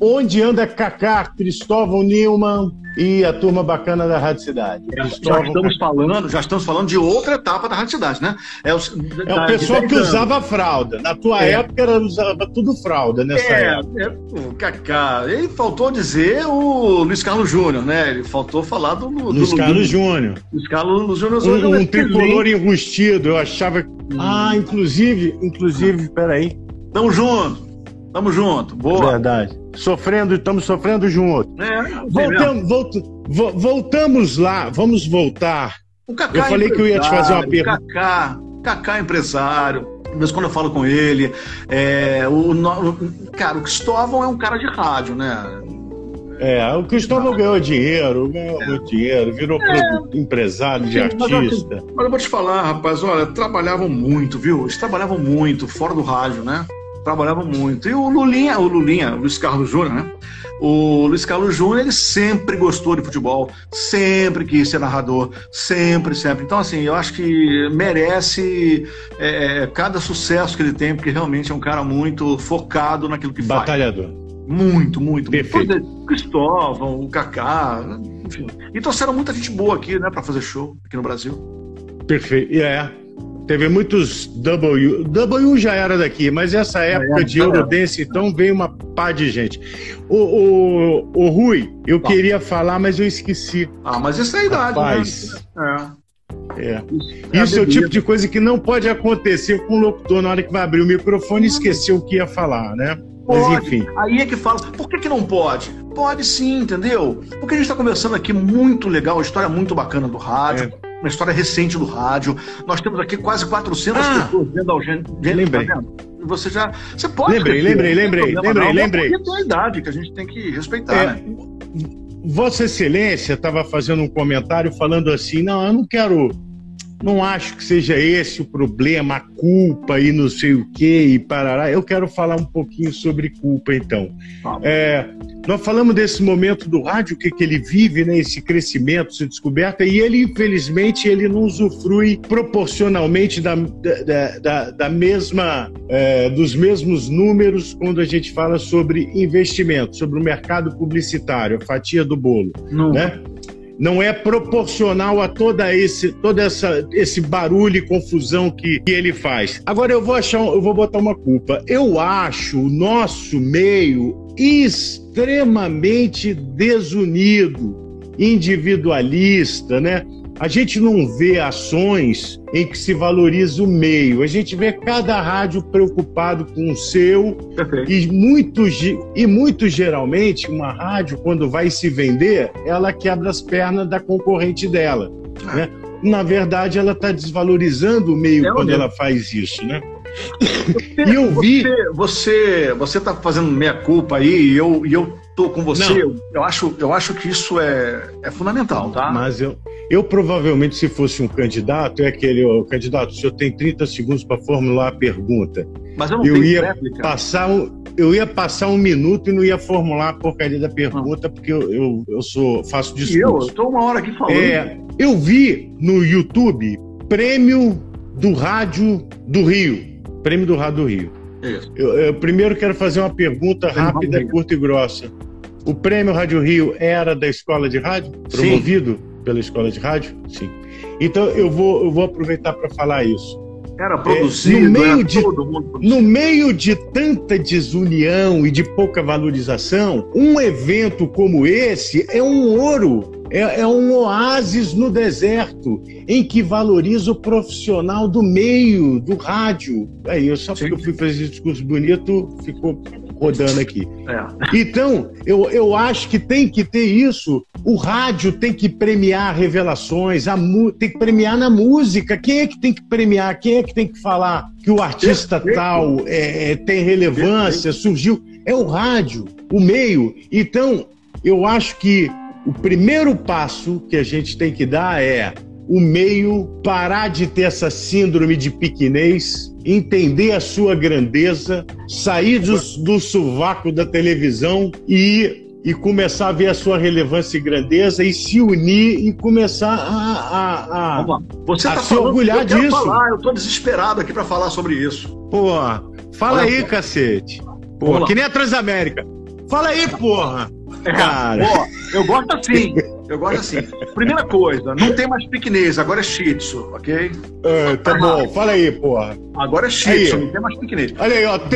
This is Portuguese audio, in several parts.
onde anda Kaká, Cristóvão Nilman e a turma bacana da Rádio Cidade. Já estamos falando de outra etapa da Rádio Cidade, né? É o pessoal que usava fralda. Na tua época usava tudo fralda nessa época. O Kaká. Ele faltou dizer o Luiz Carlos Júnior, né? Ele faltou falar do Luiz Carlos Júnior. Luiz Carlos Júnior. Um tricolor enrustido. Eu achava que... inclusive, peraí. Tamo junto. Boa. Verdade. Estamos sofrendo junto. Voltamos lá, vamos voltar. Eu falei que eu ia te fazer uma pergunta. Kaká é empresário. Mas quando eu falo com ele, o Cristóvão é um cara de rádio, né? O Cristóvão ganhou dinheiro, virou empresário de artista. Mas eu vou te falar, rapaz, olha, trabalhavam muito, viu? Eles trabalhavam muito fora do rádio, né? Trabalhavam muito. E o Luiz Carlos Júnior, né? O Luiz Carlos Júnior, ele sempre gostou de futebol, sempre quis ser narrador, sempre. Então, assim, eu acho que merece cada sucesso que ele tem, porque realmente é um cara muito focado naquilo que faz. Batalhador. Muito. Perfeito. O Cristóvão, o Kaká, enfim. E trouxeram muita gente boa aqui, né, pra fazer show aqui no Brasil. Perfeito. Teve muitos W já era daqui, mas essa época de Eurodance, então veio uma pá de gente. O Rui, eu queria falar, mas eu esqueci. Mas isso é a idade, rapaz, né? Isso é o tipo de coisa que não pode acontecer com o locutor na hora que vai abrir o microfone e esquecer o que ia falar, né? Mas enfim. Aí é que fala, por que não pode? Pode sim, entendeu? Porque a gente está conversando aqui muito legal, uma história muito bacana do rádio. Uma história recente do rádio. Nós temos aqui quase 400 pessoas vendo a gente. Lembrei. Tá você pode. Lembrei. É a idade que a gente tem que respeitar, né? Vossa Excelência estava fazendo um comentário falando assim, não acho que seja esse o problema, a culpa e não sei o que e parará. Eu quero falar um pouquinho sobre culpa, então. Nós falamos desse momento do rádio, que ele vive, né, esse crescimento, essa descoberta, e ele, infelizmente, ele não usufrui proporcionalmente dos mesmos números quando a gente fala sobre investimento, sobre o mercado publicitário, a fatia do bolo, né? Não é proporcional a todo esse barulho e confusão que ele faz. Agora eu vou botar uma culpa. Eu acho o nosso meio extremamente desunido, individualista, né? A gente não vê ações em que se valoriza o meio. A gente vê cada rádio preocupado com o seu. E muito geralmente, uma rádio, quando vai se vender, ela quebra as pernas da concorrente dela, né? Na verdade, ela está desvalorizando o meio quando ela faz isso, né? E eu vi... Você está fazendo meia-culpa aí e eu tô com você. Eu acho que isso é fundamental, tá? Mas eu provavelmente, se fosse um candidato, candidato, o senhor tem 30 segundos para formular a pergunta. Mas eu não tenho réplica. Eu ia passar um minuto e não ia formular a porcaria da pergunta, porque eu faço discurso. Eu estou uma hora aqui falando. Eu vi no YouTube Prêmio do Rádio do Rio. Prêmio do Rádio do Rio. Isso. Eu primeiro quero fazer uma pergunta rápida, curta e grossa. O Prêmio Rádio Rio era da Escola de Rádio? Promovido pela Escola de Rádio? Sim. Então eu vou aproveitar para falar isso. Era produzido, no meio de tanta desunião e de pouca valorização, um evento como esse é um ouro. É um oásis no deserto, em que valoriza o profissional do meio, do rádio. Aí, porque eu fui fazer esse discurso bonito, ficou rodando aqui. Então, eu acho que tem que ter isso. O rádio tem que premiar revelações, tem que premiar na música. Quem é que tem que premiar? Quem é que tem que falar que o artista tal tem relevância, surgiu? É o rádio, o meio. Então, eu acho que o primeiro passo que a gente tem que dar é o meio parar de ter essa síndrome de pequenez, entender a sua grandeza, sair do sovaco da televisão e começar a ver a sua relevância e grandeza e se unir e começar a se orgulhar disso. Eu tô desesperado aqui para falar sobre isso. Fala aí, cacete. Que nem a Transamérica. Fala aí, porra! Cara. Ó, eu gosto assim. Eu gosto assim. Primeira coisa, não tem mais piquenês, agora é shih tzu, ok? Tá bom, fala aí, porra. Agora é shih tzu, não tem mais piquenês. Olha aí, ó,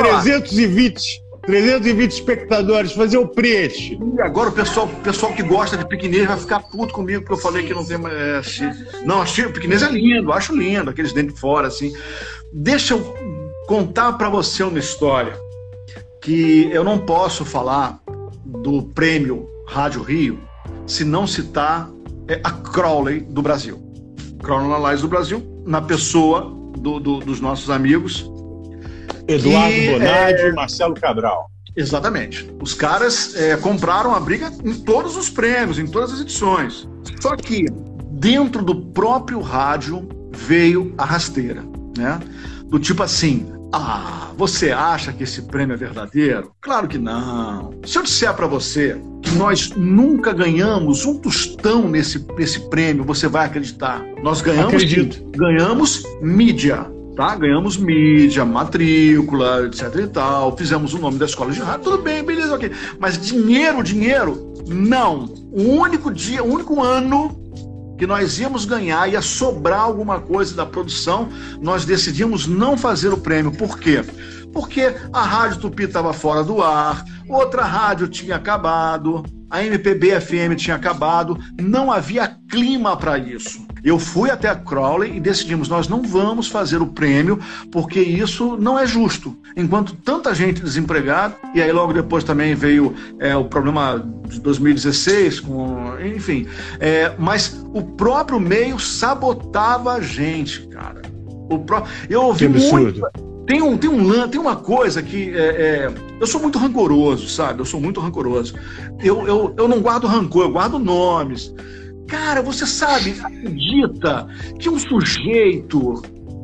320 espectadores, fazer o preenche. E agora o pessoal que gosta de piquenês vai ficar puto comigo, porque eu falei que não tem mais shih tzu. Não, o piquenês é lindo, acho lindo, aqueles dentes fora, assim. Deixa eu contar pra você uma história que eu não posso falar do prêmio Rádio Rio se não citar a Crowley do Brasil. Crowley Analyze do Brasil, na pessoa dos nossos amigos Eduardo Bonadio e Marcelo Cabral. Exatamente. Os caras compraram a briga em todos os prêmios, em todas as edições. Só que dentro do próprio rádio veio a rasteira, né? Do tipo assim, você acha que esse prêmio é verdadeiro? Claro que não. Se eu disser para você que nós nunca ganhamos um tostão nesse prêmio, você vai acreditar. Nós ganhamos mídia, tá? Ganhamos mídia, matrícula, etc e tal. Fizemos o nome da escola de rádio, tudo bem, beleza, ok. Mas dinheiro, não. O único ano que nós íamos ganhar, ia sobrar alguma coisa da produção, nós decidimos não fazer o prêmio. Por quê? Porque a Rádio Tupi estava fora do ar, outra rádio tinha acabado, a MPB FM tinha acabado, não havia clima para isso. Eu fui até a Crowley e decidimos, nós não vamos fazer o prêmio, porque isso não é justo. Enquanto tanta gente desempregada, e aí logo depois também veio o problema de 2016, enfim. Mas o próprio meio sabotava a gente, cara. Eu ouvi muito... Tem uma coisa que... eu sou muito rancoroso, sabe? Eu sou muito rancoroso. Eu não guardo rancor, eu guardo nomes. Cara, você sabe, acredita que um sujeito,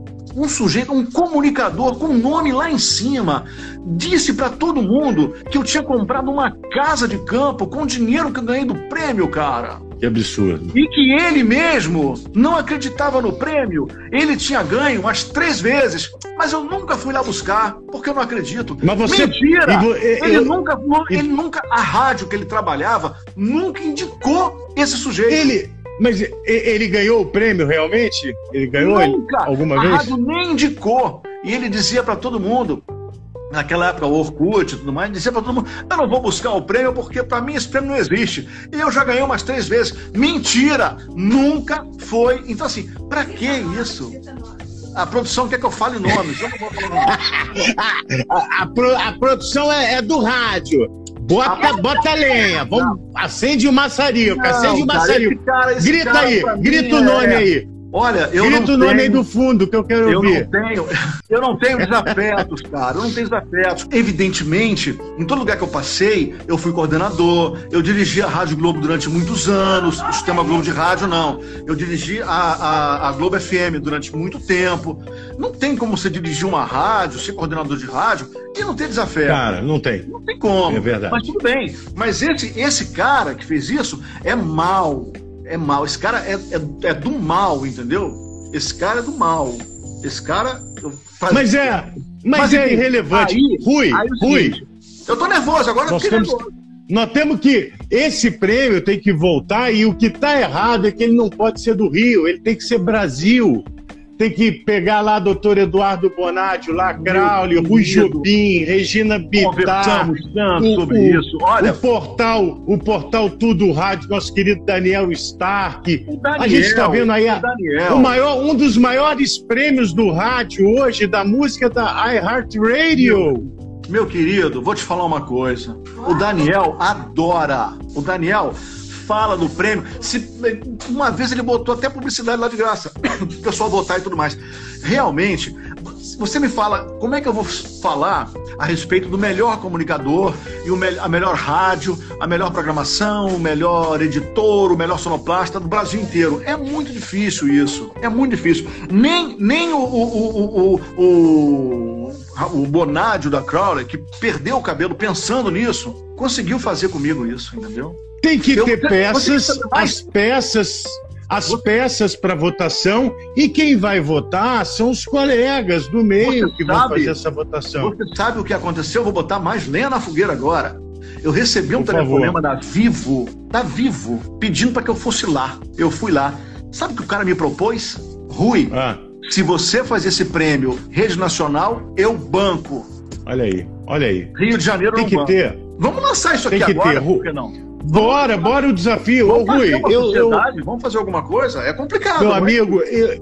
um comunicador com nome lá em cima, disse para todo mundo que eu tinha comprado uma casa de campo com o dinheiro que eu ganhei do prêmio, cara? Que absurdo. E que ele mesmo não acreditava no prêmio. Ele tinha ganho umas 3 vezes, mas eu nunca fui lá buscar, porque eu não acredito. Mas você... Mentira! Ele nunca, a rádio que ele trabalhava, nunca indicou esse sujeito. Mas ele ganhou o prêmio realmente? Ele ganhou alguma vez? A rádio nem indicou. E ele dizia para todo mundo, naquela época, o Orkut e tudo mais, dizia para todo mundo, eu não vou buscar o prêmio porque para mim esse prêmio não existe. E eu já ganhei umas 3 vezes. Mentira! Nunca foi. Então assim, para que isso? A produção quer que eu fale nomes. Eu não vou falar nomes. A produção é do rádio. Bota lenha. Vamos, acende o maçarico. Acende o maçarico. Grita aí. Grita o nome aí. Olha, grita o nome aí do fundo que eu quero ouvir. Eu não tenho desafetos, cara. Eu não tenho desafetos. Evidentemente, em todo lugar que eu passei, eu fui coordenador. Eu dirigi a Rádio Globo durante muitos anos. O Sistema Globo de Rádio, não. Eu dirigi a Globo FM durante muito tempo. Não tem como você dirigir uma rádio, ser coordenador de rádio e não ter desafeto. Cara, não tem. Não tem como. É verdade. Mas tudo bem. Mas esse cara que fez isso é mau. É mal, esse cara é do mal, entendeu? Esse cara é do mal. Esse cara... Mas é irrelevante. Rui. Eu tô nervoso, agora eu fiquei nervoso. Nós temos que... Esse prêmio tem que voltar e o que tá errado é que ele não pode ser do Rio, ele tem que ser Brasil. Tem que pegar lá doutor Eduardo Bonadio, lá Crowley, Rui Jobim, Regina Bittar, sobre isso. Olha, o portal Tudo Rádio, nosso querido Daniel Stark. A gente está vendo aí um dos maiores prêmios do rádio hoje, da música da iHeartRadio. Meu querido, vou te falar uma coisa. O Daniel adora. O Daniel fala do prêmio. Uma vez ele botou até publicidade lá de graça, o pessoal votar e tudo mais. Realmente, você me fala, como é que eu vou falar a respeito do melhor comunicador e a melhor rádio, a melhor programação, o melhor editor, o melhor sonoplasta do Brasil inteiro? É muito difícil isso. É muito difícil. Nem o Bonadio da Crowley, que perdeu o cabelo pensando nisso, conseguiu fazer comigo isso, entendeu? Tem que ter as peças para votação, e quem vai votar são os colegas do meio que vão fazer essa votação. Você sabe o que aconteceu? Eu vou botar mais lenha na fogueira agora. Eu recebi um Por telefonema favor. da Vivo, pedindo para que eu fosse lá. Eu fui lá. Sabe o que o cara me propôs? Rui, se você fazer esse prêmio Rede Nacional, eu banco. Olha aí, olha aí. Rio de Janeiro Tem não que banco. ter. Vamos lançar isso aqui Tem que agora, ter, por que não? Bora o desafio. Ô, Vamos Rui, fazer uma sociedade, vamos fazer alguma coisa? É complicado. meu não é? amigo,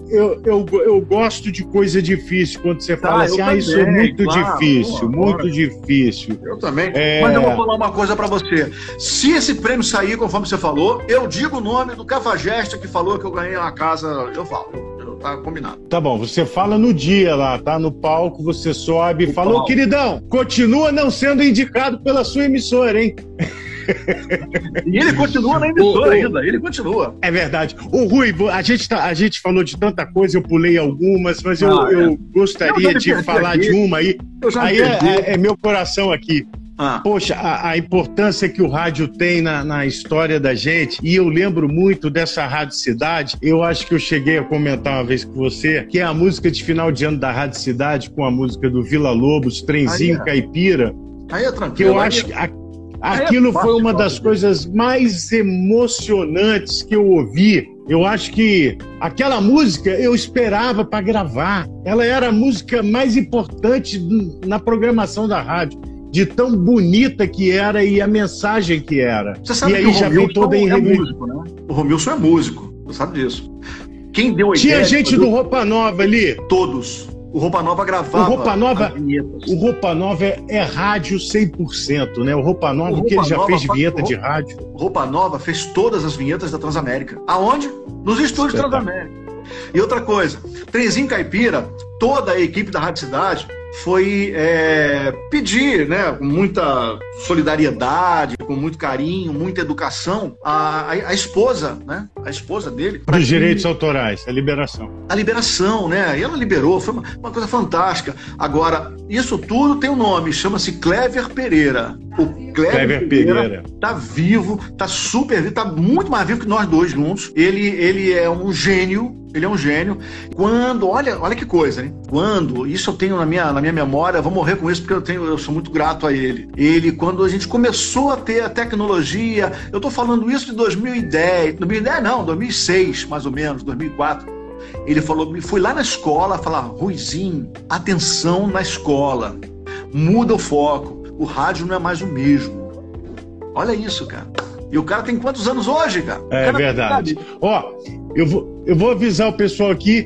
eu gosto de coisa difícil quando você fala assim, isso é também, muito claro, difícil, muito bora. difícil. Eu também. Mas eu vou falar uma coisa pra você. Se esse prêmio sair, conforme você falou, eu digo o nome do cafajeste que falou que eu ganhei uma casa. Eu falo. Tá combinado. Tá bom, você fala no dia lá, tá? No palco, você sobe e fala, ô queridão, continua não sendo indicado pela sua emissora, hein? E ele continua na emissora ainda, ele continua. É verdade. Ô, Rui, a gente falou de tanta coisa, eu pulei algumas, mas eu gostaria de falar de uma aí. Aí é meu coração aqui. Poxa, a importância que o rádio tem na história da gente, e eu lembro muito dessa Rádio Cidade, eu acho que eu cheguei a comentar uma vez com você, que é a música de final de ano da Rádio Cidade, com a música do Vila Lobos, Trenzinho Caipira, aí é tranquilo. que eu acho que aquilo foi uma das coisas mais emocionantes que eu ouvi. Eu acho que aquela música eu esperava para gravar, ela era a música mais importante na programação da rádio, de tão bonita que era e a mensagem que era. Você sabe e aí que já vem toda em músico, né? O Romilson é músico, você sabe disso. Quem deu a ideia... Tinha gente do Roupa Nova ali. Todos. O Roupa Nova gravava. O Roupa Nova é rádio 100%, né? O Roupa Nova, que ele já fez de vinheta de rádio. O Roupa Nova fez todas as vinhetas da Transamérica. Aonde? Nos estúdios Transamérica. E outra coisa, Trenzinho Caipira, toda a equipe da Rádio Cidade foi pedir, né, com muita solidariedade, com muito carinho, muita educação, a esposa, né, a esposa dele. Dos direitos autorais, a liberação. A liberação, né, e ela liberou, foi uma coisa fantástica. Agora, isso tudo tem um nome, chama-se Cléver Pereira. O Cléver Pereira tá vivo, tá super vivo, tá muito mais vivo que nós dois juntos. Ele é um gênio. Ele é um gênio. Olha que coisa, né? Isso eu tenho na minha memória, eu vou morrer com isso porque eu sou muito grato a ele. Quando a gente começou a ter a tecnologia, eu tô falando isso de 2006, mais ou menos, 2004. Ele falou, fui lá na escola falar, Ruizinho, atenção na escola, muda o foco, o rádio não é mais o mesmo. Olha isso, cara. E o cara tem quantos anos hoje, cara? É verdade. Ó, eu vou avisar o pessoal aqui,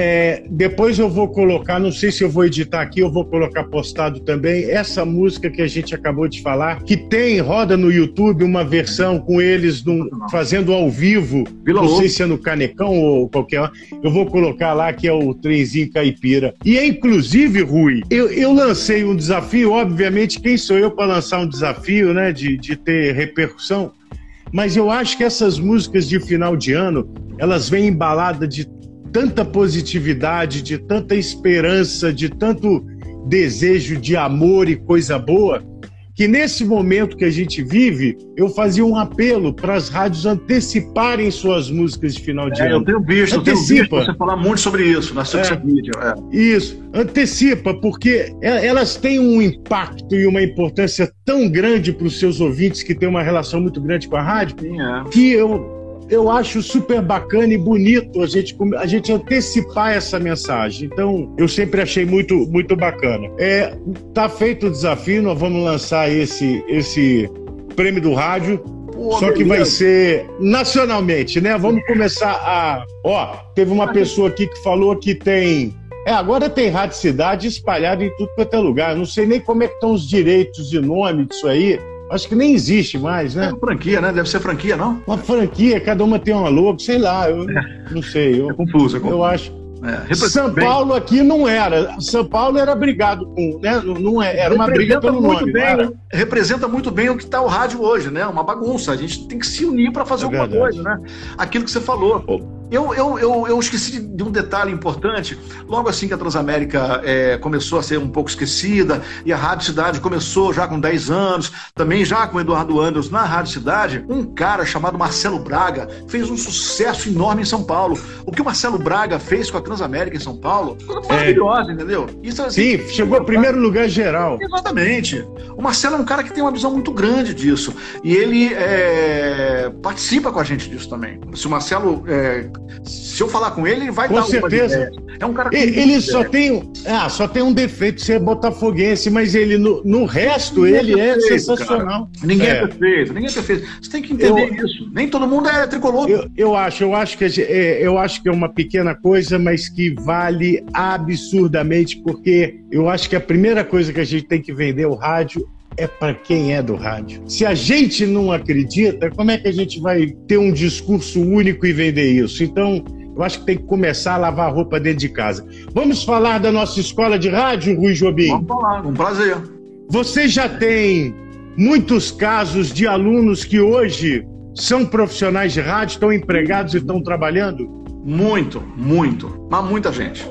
depois eu vou colocar, não sei se eu vou editar aqui, eu vou colocar postado também, essa música que a gente acabou de falar, que roda no YouTube uma versão com eles fazendo ao vivo, não sei se é no Canecão ou qualquer, eu vou colocar lá que é o Trenzinho Caipira. E inclusive, Rui, eu lancei um desafio, obviamente, quem sou eu para lançar um desafio, né, de ter repercussão? Mas eu acho que essas músicas de final de ano, elas vêm embaladas de tanta positividade, de tanta esperança, de tanto desejo de amor e coisa boa, que nesse momento que a gente vive, eu fazia um apelo para as rádios anteciparem suas músicas de final de ano. Eu tenho visto você falar muito sobre isso na social media. Isso, antecipa, porque elas têm um impacto e uma importância tão grande para os seus ouvintes, que têm uma relação muito grande com a rádio, que eu acho super bacana e bonito a gente antecipar essa mensagem. Então, eu sempre achei muito, muito bacana. Tá feito o desafio, nós vamos lançar esse prêmio do rádio, só que vai ser nacionalmente, né? Vamos começar teve uma pessoa aqui que falou que tem... agora tem Rádio Cidade espalhada em tudo quanto é lugar. Eu não sei nem como é que estão os direitos de nome disso aí. Acho que nem existe mais, né? É uma franquia, né? Deve ser franquia, não? Uma franquia, cada uma tem uma logo, sei lá, eu não sei. É confuso. Eu acho. São Paulo aqui não era. São Paulo era brigado com, né? Não era uma briga pelo nome. Representa muito bem o que está o rádio hoje, né? Uma bagunça. A gente tem que se unir para fazer alguma coisa, né? Aquilo que você falou. Eu esqueci de um detalhe importante. Logo assim que a Transamérica começou a ser um pouco esquecida, e a Rádio Cidade começou já com 10 anos, também já com o Eduardo Anders na Rádio Cidade, um cara chamado Marcelo Braga fez um sucesso enorme em São Paulo. O que o Marcelo Braga fez com a Transamérica em São Paulo, coisa maravilhosa, entendeu? Isso, assim, sim, chegou ao primeiro lugar geral. Exatamente. O Marcelo é um cara que tem uma visão muito grande disso. E ele participa com a gente disso também. Se o Marcelo... se eu falar com ele vai com dar certeza. É um cara que ele só tem um defeito, ser botafoguense, mas ele no resto ninguém ele é sensacional. Cara. Ninguém é perfeito. Você tem que entender isso. Nem todo mundo é tricolor. Eu acho que é uma pequena coisa, mas que vale absurdamente, porque eu acho que a primeira coisa que a gente tem que vender o rádio é para quem é do rádio. Se a gente não acredita, como é que a gente vai ter um discurso único e vender isso? Então, eu acho que tem que começar a lavar a roupa dentro de casa. Vamos falar da nossa escola de rádio, Rui Jobim? Vamos falar, um prazer. Você já tem muitos casos de alunos que hoje são profissionais de rádio, estão empregados e estão trabalhando? Muito, mas muita gente.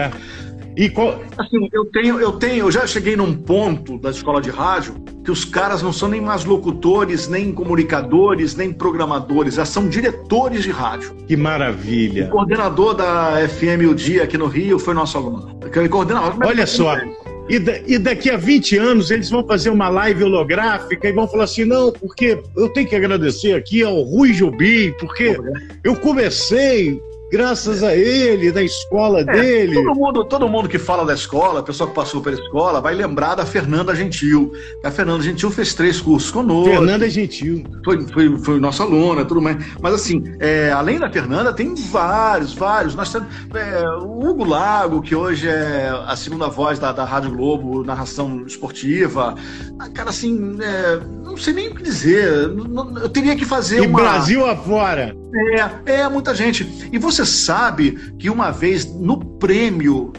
Assim, eu já cheguei num ponto da escola de rádio que os caras não são nem mais locutores, nem comunicadores, nem programadores, já são diretores de rádio. Que maravilha! O coordenador da FM O Dia aqui no Rio foi nosso aluno. Olha só, e daqui a 20 anos eles vão fazer uma live holográfica e vão falar assim, não, porque eu tenho que agradecer aqui ao Rui Jobim, porque eu comecei... graças a ele, da escola dele. Todo mundo que fala da escola, a pessoa que passou pela escola, vai lembrar da Fernanda Gentil. A Fernanda Gentil fez 3 cursos conosco. Fernanda Gentil. Foi nossa aluna, tudo mais. Mas assim, além da Fernanda, tem vários. Nós temos o Hugo Lago, que hoje é a segunda voz da Rádio Globo, narração esportiva. Cara, assim, não sei nem o que dizer. Eu teria que fazer Brasil afora. Muita gente. E você sabe que uma vez no prêmio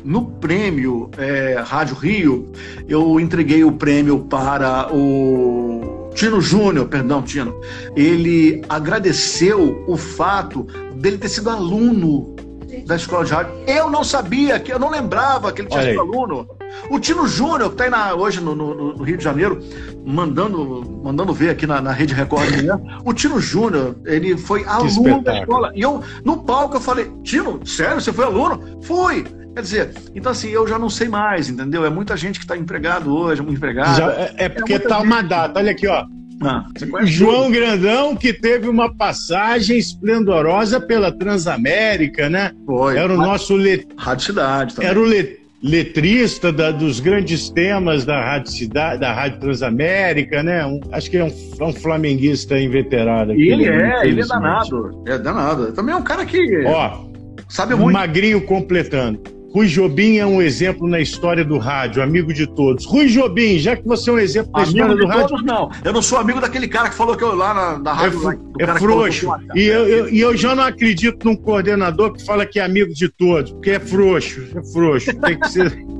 Rádio Rio, eu entreguei o prêmio para o Tino Júnior, Tino. Ele agradeceu o fato dele ter sido aluno da escola de rádio. Eu não sabia, eu não lembrava que ele tinha sido aluno. O Tino Júnior, que está hoje no Rio de Janeiro, mandando ver aqui na Rede Record, né? O Tino Júnior, ele foi aluno da escola. E eu, no palco, eu falei, Tino, sério, você foi aluno? Fui! Quer dizer, então assim, eu já não sei mais, entendeu? É muita gente que está empregado hoje, muito empregado. Porque está uma data, olha aqui, ó. João Grandão, que teve uma passagem esplendorosa pela Transamérica, né? Foi. Era o nosso Rádio Cidade também. Era o letrista dos grandes temas da Rádio Cidade, da Rádio Transamérica, né? Acho que é um flamenguista inveterado aqui. E ele é danado. É danado. Também é um cara que sabe muito. Magrinho completando. Rui Jobim é um exemplo na história do rádio, amigo de todos. Rui Jobim, já que você é um exemplo na história do rádio... Todos, não. Eu não sou amigo daquele cara que falou que eu lá na rádio... É frouxo. E eu já não acredito num coordenador que fala que é amigo de todos, porque é frouxo. Tem que ser...